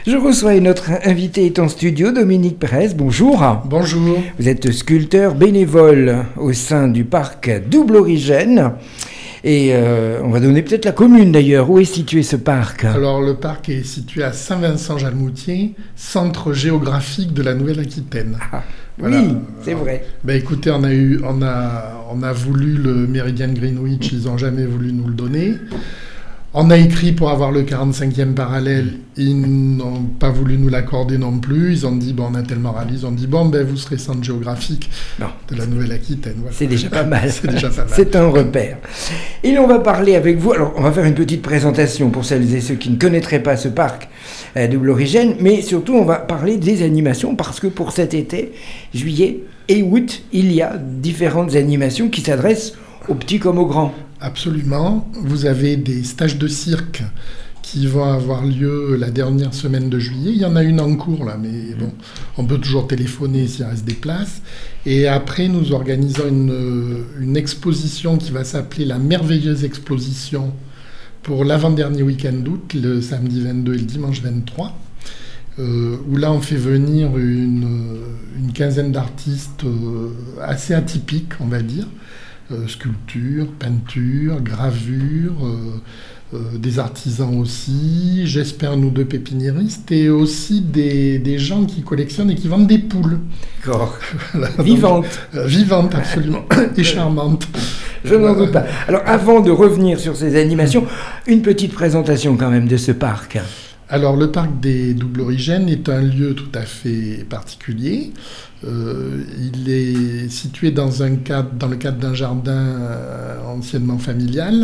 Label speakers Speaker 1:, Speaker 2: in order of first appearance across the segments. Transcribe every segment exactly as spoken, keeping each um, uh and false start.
Speaker 1: Je reçois une autre invitée en studio, Dominique Pérez, bonjour.
Speaker 2: Bonjour.
Speaker 1: Vous êtes sculpteur bénévole au sein du parc Double Origène. Et euh, on va donner peut-être la commune d'ailleurs. Où est situé ce parc ?
Speaker 2: Alors le parc est situé à Saint-Vincent-Jalmoutier, centre géographique de la Nouvelle-Aquitaine.
Speaker 1: Ah,
Speaker 2: voilà.
Speaker 1: Oui, c'est vrai.
Speaker 2: Ben écoutez, on a, eu, on, a, on a voulu le méridien de Greenwich, ils n'ont jamais voulu nous le donner. On a écrit pour avoir le quarante-cinquième parallèle, ils n'ont pas voulu nous l'accorder non plus. Ils ont dit, bon, on a tellement râlé, ils ont dit, bon, ben vous serez centre géographique non. de la Nouvelle-Aquitaine. Voilà.
Speaker 1: C'est déjà pas mal.
Speaker 2: C'est déjà pas mal.
Speaker 1: C'est un repère. Et on va parler avec vous, alors on va faire une petite présentation pour celles et ceux qui ne connaîtraient pas ce parc euh, Double Origène, mais surtout on va parler des animations parce que pour cet été, juillet et août, il y a différentes animations qui s'adressent aux petits comme aux grands.
Speaker 2: Absolument. Vous avez des stages de cirque qui vont avoir lieu la dernière semaine de juillet. Il y en a une en cours, là, mais bon, on peut toujours téléphoner s'il reste des places. Et après, nous organisons une, une exposition qui va s'appeler la Merveilleuse Exposition pour l'avant-dernier week-end d'août, le samedi vingt-deux et le dimanche vingt-trois, euh, où là, on fait venir une, une quinzaine d'artistes euh, assez atypiques, on va dire. Euh, sculpture, peinture, gravure, euh, euh, des artisans aussi, j'espère nous deux pépiniéristes, et aussi des, des gens qui collectionnent et qui vendent des poules.
Speaker 1: D'accord. Voilà, vivantes.
Speaker 2: Euh, vivantes, absolument, et charmantes.
Speaker 1: Je n'en doute pas. Alors, avant de revenir sur ces animations, une petite présentation quand même de ce parc.
Speaker 2: Alors, le parc des Double Origènes est un lieu tout à fait particulier. Euh, il est situé dans, un cadre, dans le cadre d'un jardin euh, anciennement familial.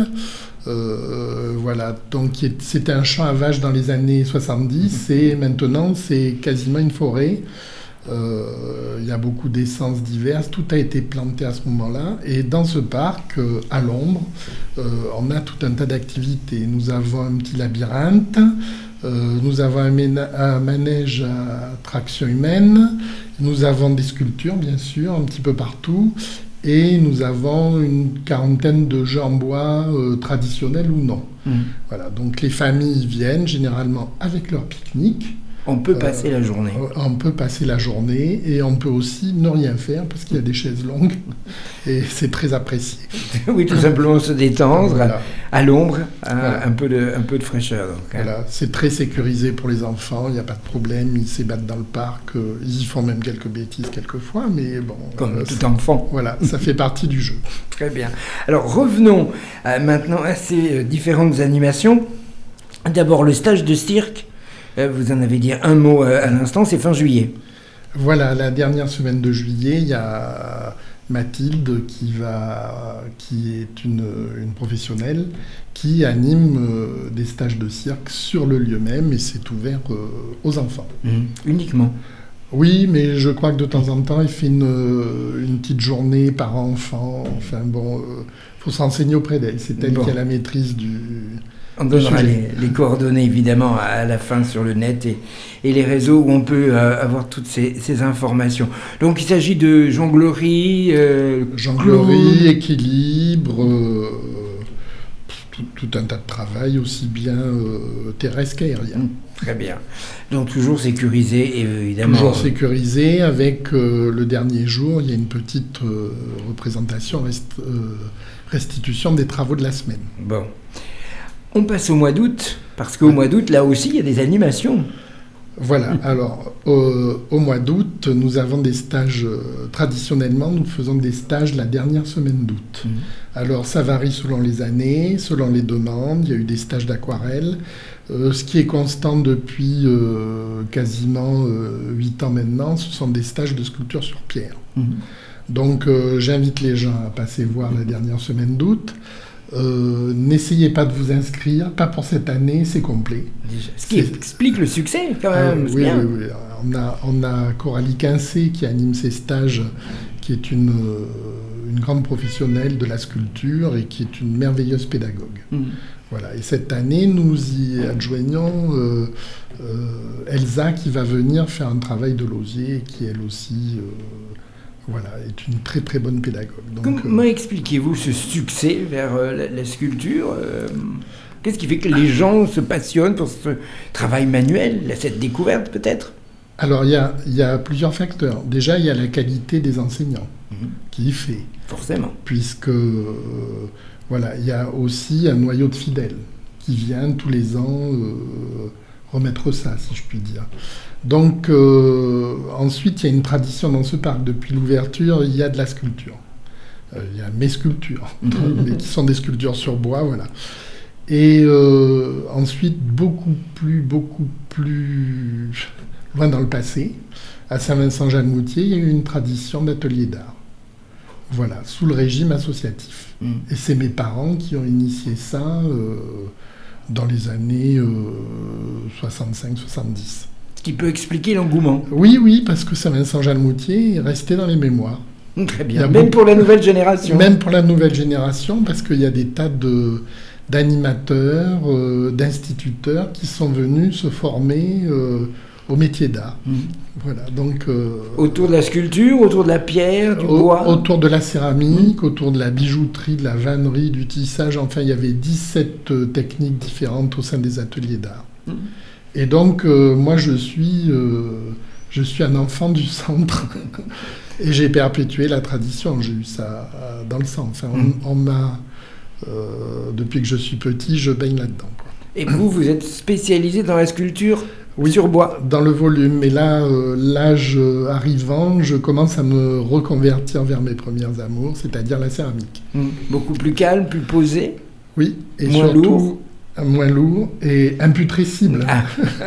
Speaker 2: Euh, voilà, donc c'était un champ à vaches dans les années soixante-dix et maintenant c'est quasiment une forêt. Euh, il y a beaucoup d'essences diverses, tout a été planté à ce moment-là. Et dans ce parc, euh, à l'ombre, euh, on a tout un tas d'activités. Nous avons un petit labyrinthe. Euh, nous avons un, ména- un manège à traction humaine, nous avons des sculptures bien sûr un petit peu partout et nous avons une quarantaine de jeux en bois euh, traditionnels ou non. Mmh. Voilà, donc les familles viennent généralement avec leur pique-nique.
Speaker 1: On peut passer euh, la journée.
Speaker 2: On peut passer la journée et on peut aussi ne rien faire parce qu'il y a des chaises longues et c'est très apprécié.
Speaker 1: Oui, tout simplement se détendre voilà. à l'ombre, à voilà. un, peu de, un peu de fraîcheur. Donc,
Speaker 2: voilà.
Speaker 1: hein.
Speaker 2: C'est très sécurisé pour les enfants, il n'y a pas de problème, ils s'ébattent dans le parc, euh, ils y font même quelques bêtises quelquefois, mais bon...
Speaker 1: Comme euh, tout enfant.
Speaker 2: Voilà, ça fait partie du jeu.
Speaker 1: Très bien. Alors revenons euh, maintenant à ces euh, différentes animations. D'abord le stage de cirque. Vous en avez dit un mot à l'instant, c'est fin juillet.
Speaker 2: Voilà, la dernière semaine de juillet, il y a Mathilde qui, va, qui est une, une professionnelle qui anime euh, des stages de cirque sur le lieu même et c'est ouvert euh, aux enfants.
Speaker 1: Mmh. Uniquement ?
Speaker 2: Oui, mais je crois que de temps en temps, il fait une, une petite journée par enfant. Enfin bon, il euh, faut s'enseigner auprès d'elle. C'est elle bon. qui a la maîtrise du...
Speaker 1: On donnera les, les coordonnées évidemment à la fin sur le net et, et les réseaux où on peut euh, avoir toutes ces, ces informations. Donc il s'agit de jonglerie, euh,
Speaker 2: jonglerie, clown. équilibre, euh, tout, tout un tas de travail aussi bien euh, terrestre qu'aérien.
Speaker 1: Mmh, très bien. Donc toujours sécurisé évidemment.
Speaker 2: Toujours sécurisé avec euh, le dernier jour, il y a une petite euh, représentation, rest, euh, restitution des travaux de la semaine.
Speaker 1: Bon. On passe au mois d'août, parce qu'au mois d'août, là aussi, il y a des animations.
Speaker 2: Voilà, alors au, au mois d'août, nous avons des stages, euh, traditionnellement, nous faisons des stages la dernière semaine d'août. Mmh. Alors ça varie selon les années, selon les demandes, il y a eu des stages d'aquarelle. Euh, ce qui est constant depuis euh, quasiment euh, huit ans maintenant, ce sont des stages de sculpture sur pierre. Mmh. Donc euh, j'invite les gens à passer voir la dernière semaine d'août. Euh, n'essayez pas de vous inscrire, pas pour cette année, c'est complet.
Speaker 1: Ce qui c'est... explique le succès quand même.
Speaker 2: Euh, oui, oui, oui. On a, on a Coralie Quincé qui anime ces stages, qui est une, une grande professionnelle de la sculpture et qui est une merveilleuse pédagogue. Mmh. Voilà. Et cette année, nous y adjoignons euh, euh, Elsa qui va venir faire un travail de l'osier et qui elle aussi... Euh, Voilà, est une très très bonne pédagogue. Donc,
Speaker 1: Comment
Speaker 2: euh,
Speaker 1: expliquez-vous ce succès vers euh, la, la sculpture euh... Qu'est-ce qui fait que les gens se passionnent pour ce travail manuel, cette découverte peut-être ?
Speaker 2: Alors, il y a, il y a plusieurs facteurs. Déjà, il y a la qualité des enseignants mmh. qui y fait.
Speaker 1: Forcément.
Speaker 2: Puisque, euh, voilà, il y a aussi un noyau de fidèles qui vient tous les ans euh, remettre ça, si je puis dire. Donc, euh, ensuite, il y a une tradition dans ce parc. Depuis l'ouverture, il y a de la sculpture. Euh, il y a mes sculptures, mais qui sont des sculptures sur bois, voilà. Et euh, ensuite, beaucoup plus, beaucoup plus loin dans le passé, à Saint-Vincent-Jalmoutier, il y a eu une tradition d'atelier d'art. Voilà, sous le régime associatif. Mmh. Et c'est mes parents qui ont initié ça euh, dans les années euh, soixante-cinq soixante-dix.
Speaker 1: Ce qui peut expliquer l'engouement.
Speaker 2: Oui, oui, parce que Saint-Vincent-Jalmoutier est resté dans les mémoires.
Speaker 1: Très bien, même beaucoup, pour la nouvelle génération.
Speaker 2: Même pour la nouvelle génération, parce qu'il y a des tas de, d'animateurs, euh, d'instituteurs qui sont venus se former euh, au métier d'art. Mmh. Voilà, donc, euh,
Speaker 1: autour de la sculpture, autour de la pierre, du
Speaker 2: au,
Speaker 1: bois.
Speaker 2: Autour de la céramique, mmh. autour de la bijouterie, de la vannerie, du tissage. Enfin, il y avait dix-sept euh, techniques différentes au sein des ateliers d'art. Mmh. Et donc, euh, moi, je suis, euh, je suis un enfant du centre. Et j'ai perpétué la tradition. J'ai eu ça euh, dans le sang. Enfin, mmh. on, on m'a... Euh, depuis que je suis petit, je baigne là-dedans, quoi.
Speaker 1: Et vous, vous êtes spécialisé dans la sculpture
Speaker 2: oui,
Speaker 1: sur bois.
Speaker 2: Dans le volume. Mais là, euh, l'âge arrivant, je commence à me reconvertir vers mes premières amours, c'est-à-dire la céramique.
Speaker 1: Mmh. Beaucoup plus calme, plus posé.
Speaker 2: Oui, et
Speaker 1: moins
Speaker 2: surtout
Speaker 1: lourd.
Speaker 2: moins lourd et imputrescible. Ah.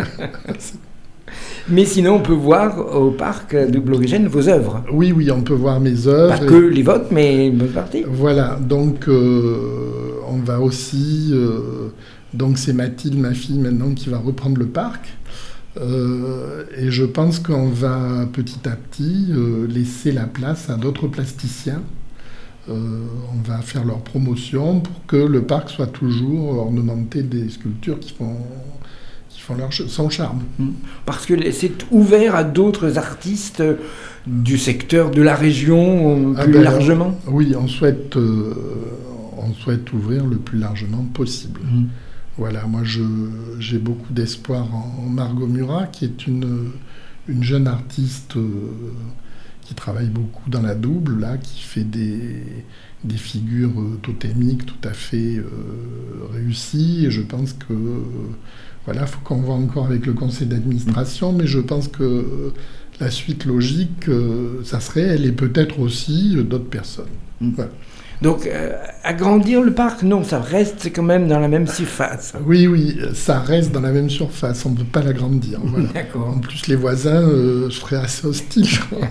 Speaker 1: Mais sinon, on peut voir au parc Double Origine vos œuvres.
Speaker 2: Oui, oui, on peut voir mes œuvres.
Speaker 1: Pas et... que les vôtres, mais une bonne partie.
Speaker 2: Voilà, donc euh, on va aussi... Euh, donc c'est Mathilde, ma fille, maintenant, qui va reprendre le parc. Euh, et je pense qu'on va petit à petit euh, laisser la place à d'autres plasticiens. Euh, on va faire leur promotion pour que le parc soit toujours ornementé des sculptures qui font... font leur, son charme.
Speaker 1: Parce que c'est ouvert à d'autres artistes du secteur de la région plus ah ben, largement.
Speaker 2: Oui, on souhaite, euh, on souhaite ouvrir le plus largement possible. Mmh. Voilà, moi je, j'ai beaucoup d'espoir en, en Margot Murat, qui est une, une jeune artiste euh, qui travaille beaucoup dans la double, là, qui fait des, des figures euh, totémiques tout à fait euh, réussies. Et je pense que euh, Voilà, il faut qu'on voit encore avec le conseil d'administration, mais je pense que la suite logique, euh, ça serait elle et peut-être aussi euh, d'autres personnes. Voilà.
Speaker 1: Donc, euh, agrandir le parc, non, ça reste quand même dans la même surface.
Speaker 2: Oui, oui, ça reste dans la même surface, on ne peut pas l'agrandir. Voilà.
Speaker 1: D'accord.
Speaker 2: En plus, les voisins euh, seraient assez hostiles.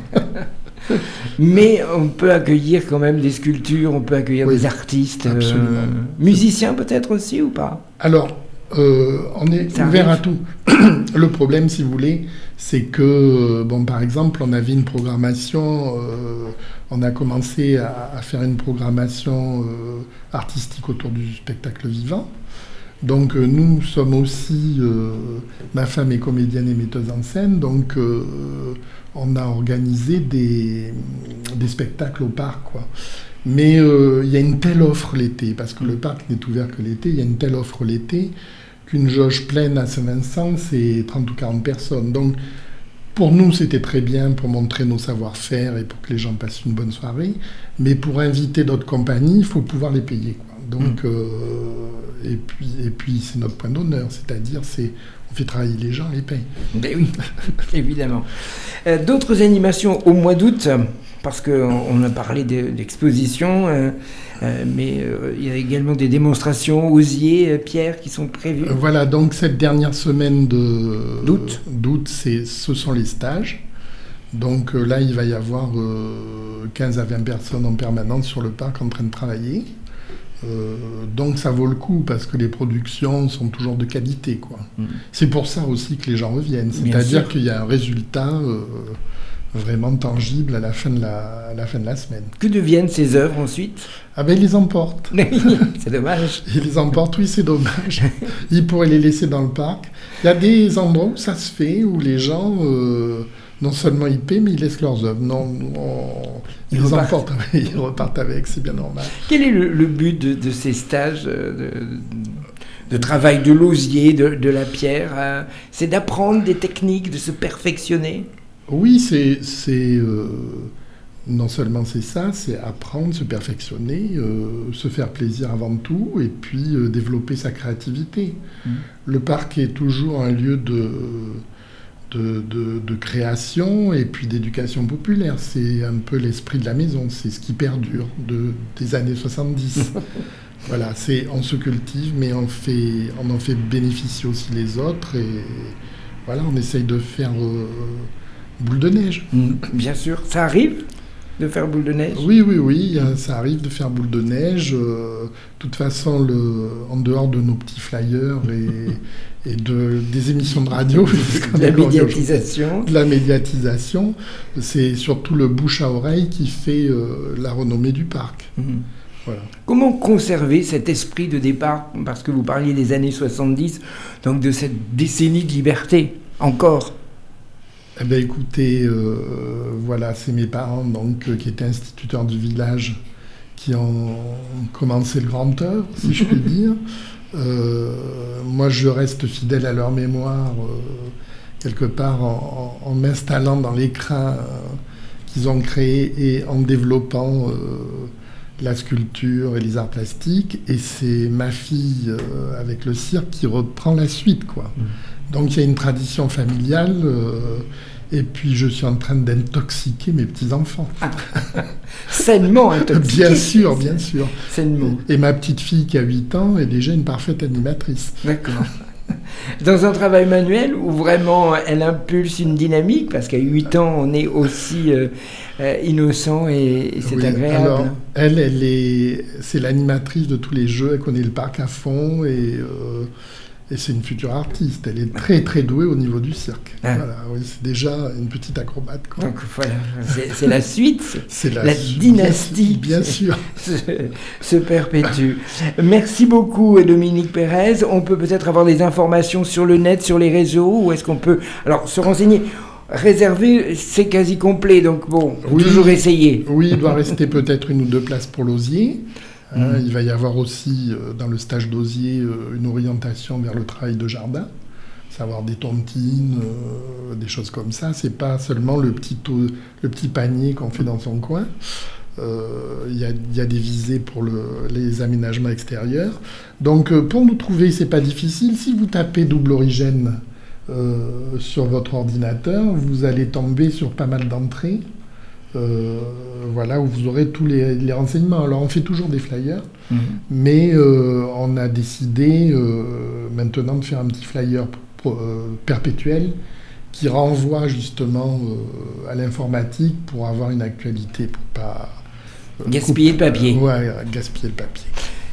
Speaker 1: Mais on peut accueillir quand même des sculptures, on peut accueillir oui, des artistes.
Speaker 2: Absolument.
Speaker 1: Euh, musiciens peut-être aussi ou pas ?
Speaker 2: Alors, Euh, on est ça ouvert arrive. à tout. Le problème, si vous voulez, c'est que, bon, par exemple, on avait une programmation, euh, on a commencé à, à faire une programmation euh, artistique autour du spectacle vivant. Donc, euh, nous sommes aussi, euh, ma femme est comédienne et metteuse en scène, donc euh, on a organisé des, des spectacles au parc, quoi. Mais il euh, y a une telle offre l'été, parce que le parc n'est ouvert que l'été, il y a une telle offre l'été qu'une jauge pleine à Saint-Vincent, c'est trente ou quarante personnes. Donc, pour nous, c'était très bien pour montrer nos savoir-faire et pour que les gens passent une bonne soirée. Mais pour inviter d'autres compagnies, il faut pouvoir les payer, quoi. Donc, mmh. euh, et puis, et puis c'est notre point d'honneur, c'est-à-dire, c'est, on fait travailler les gens, on les paye.
Speaker 1: Ben oui, évidemment. Euh, d'autres animations au mois d'août, parce qu'on a parlé d'expositions, euh, euh, mais euh, il y a également des démonstrations osier, euh, Pierre, qui sont prévues.
Speaker 2: Euh, voilà, donc cette dernière semaine de,
Speaker 1: d'août,
Speaker 2: d'août c'est, ce sont les stages. Donc euh, là, il va y avoir euh, quinze à vingt personnes en permanence sur le parc en train de travailler. Euh, donc ça vaut le coup parce que les productions sont toujours de qualité, quoi. Mmh. C'est pour ça aussi que les gens reviennent. C'est-à-dire qu'il y a un résultat euh, vraiment tangible à la fin de la, à la fin de la semaine.
Speaker 1: Que deviennent ces œuvres ensuite ?
Speaker 2: Ah ben ils les emportent.
Speaker 1: C'est dommage.
Speaker 2: Ils les emportent, oui, c'est dommage. Ils pourraient les laisser dans le parc. Il y a des endroits où ça se fait, où les gens euh, non seulement ils paient, mais ils laissent leurs œuvres. Non, on, ils, ils les emportent, ils repartent avec, c'est bien normal.
Speaker 1: Quel est le, le but de, de ces stages de, de travail de l'osier, de, de la pierre. Euh, c'est d'apprendre des techniques, de se perfectionner.
Speaker 2: Oui, c'est, c'est euh, non seulement c'est ça, c'est apprendre, se perfectionner, euh, se faire plaisir avant tout, et puis euh, développer sa créativité. Mmh. Le parc est toujours un lieu de, de, de, de création et puis d'éducation populaire. C'est un peu l'esprit de la maison, c'est ce qui perdure de, des années soixante-dix. Voilà, c'est, on se cultive, mais on, fait, on en fait bénéficier aussi les autres, et voilà, on essaye de faire euh, boule de neige.
Speaker 1: Mmh, bien sûr, ça arrive de faire boule de neige ?
Speaker 2: Oui, oui, oui, ça arrive de faire boule de neige. De euh, toute façon, le, en dehors de nos petits flyers et, et de, des émissions de radio,
Speaker 1: de la médiatisation.
Speaker 2: De la médiatisation, c'est surtout le bouche à oreille qui fait euh, la renommée du parc. Mmh. Voilà.
Speaker 1: Comment conserver cet esprit de départ ? Parce que vous parliez des années soixante-dix, donc de cette décennie de liberté, encore.
Speaker 2: Eh bien, écoutez, euh, voilà, c'est mes parents donc, euh, qui étaient instituteurs du village, qui ont commencé le grand œuvre, si je puis dire. Euh, moi, je reste fidèle à leur mémoire, euh, quelque part, en, en, en m'installant dans l'écrin euh, qu'ils ont créé et en développant... Euh, la sculpture et les arts plastiques, et c'est ma fille euh, avec le cirque qui reprend la suite, quoi. Mmh. Donc il y a une tradition familiale, euh, et puis je suis en train d'intoxiquer mes petits-enfants. Ah.
Speaker 1: Sainement intoxiqué.
Speaker 2: Bien sûr, bien sûr.
Speaker 1: Sainement.
Speaker 2: Et, et ma petite fille qui a huit ans est déjà une parfaite animatrice.
Speaker 1: D'accord. Dans un travail manuel où vraiment elle impulse une dynamique, parce qu'à huit ans on est aussi euh, euh, innocent et, et c'est oui, agréable.
Speaker 2: Alors, elle, elle est, c'est l'animatrice de tous les jeux, elle connaît le parc à fond et, euh, et c'est une future artiste. Elle est très très douée au niveau du cirque. Ah. Voilà, oui, c'est déjà une petite acrobate, quoi.
Speaker 1: Donc voilà, c'est, c'est la suite,
Speaker 2: c'est la,
Speaker 1: la dynastie,
Speaker 2: bien, bien sûr,
Speaker 1: se, se perpétue. Merci beaucoup Dominique Pérez. On peut peut-être avoir des informations sur le net, sur les réseaux, ou est-ce qu'on peut alors se renseigner? Réservé, c'est quasi complet, donc bon,
Speaker 2: oui,
Speaker 1: toujours essayer.
Speaker 2: Oui, il doit rester peut-être une ou deux places pour l'osier. Mmh. Hein, il va y avoir aussi, euh, dans le stage d'osier, euh, une orientation vers le travail de jardin, savoir des tontines, euh, des choses comme ça. C'est pas seulement le petit, taux, le petit panier qu'on fait dans son coin. Il euh, y, y a des visées pour le, les aménagements extérieurs. Donc, euh, pour nous trouver, c'est pas difficile. Si vous tapez double origine euh, sur votre ordinateur, vous allez tomber sur pas mal d'entrées. Euh, voilà, où vous aurez tous les, les renseignements. Alors on fait toujours des flyers, mmh. mais euh, on a décidé euh, maintenant de faire un petit flyer pour, euh, perpétuel qui renvoie justement euh, à l'informatique pour avoir une actualité, pour pas
Speaker 1: euh, gaspiller couper, le papier.
Speaker 2: Euh, ouais, gaspiller le papier.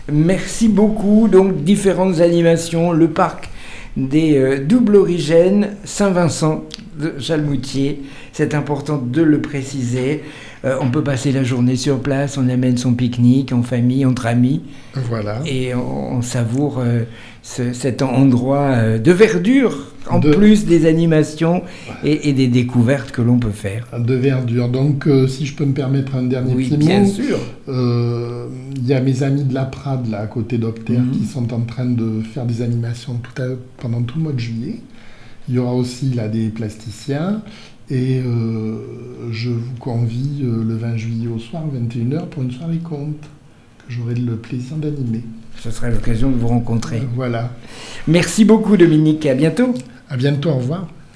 Speaker 1: Merci beaucoup. Donc différentes animations, le parc des euh, double origines Saint-Vincent de Chalmoutier, c'est important de le préciser. Euh, on peut passer la journée sur place, on amène son pique-nique en famille, entre amis.
Speaker 2: Voilà.
Speaker 1: Et on, on savoure euh, ce, cet endroit euh, de verdure, en de... plus des animations et, et des découvertes que l'on peut faire.
Speaker 2: De verdure. Donc, euh, si je peux me permettre un dernier
Speaker 1: oui,
Speaker 2: petit
Speaker 1: bien
Speaker 2: mot.
Speaker 1: sûr.
Speaker 2: Il euh, y a mes amis de la Prade, là, à côté d'Opter, mmh. qui sont en train de faire des animations tout à, pendant tout le mois de juillet. Il y aura aussi là des plasticiens. Et euh, je vous convie euh, le vingt juillet au soir, vingt et une heures, pour une soirée conte que j'aurai le plaisir d'animer.
Speaker 1: Ce sera l'occasion de vous rencontrer.
Speaker 2: Euh, voilà.
Speaker 1: Merci beaucoup Dominique, à bientôt.
Speaker 2: À bientôt, au revoir.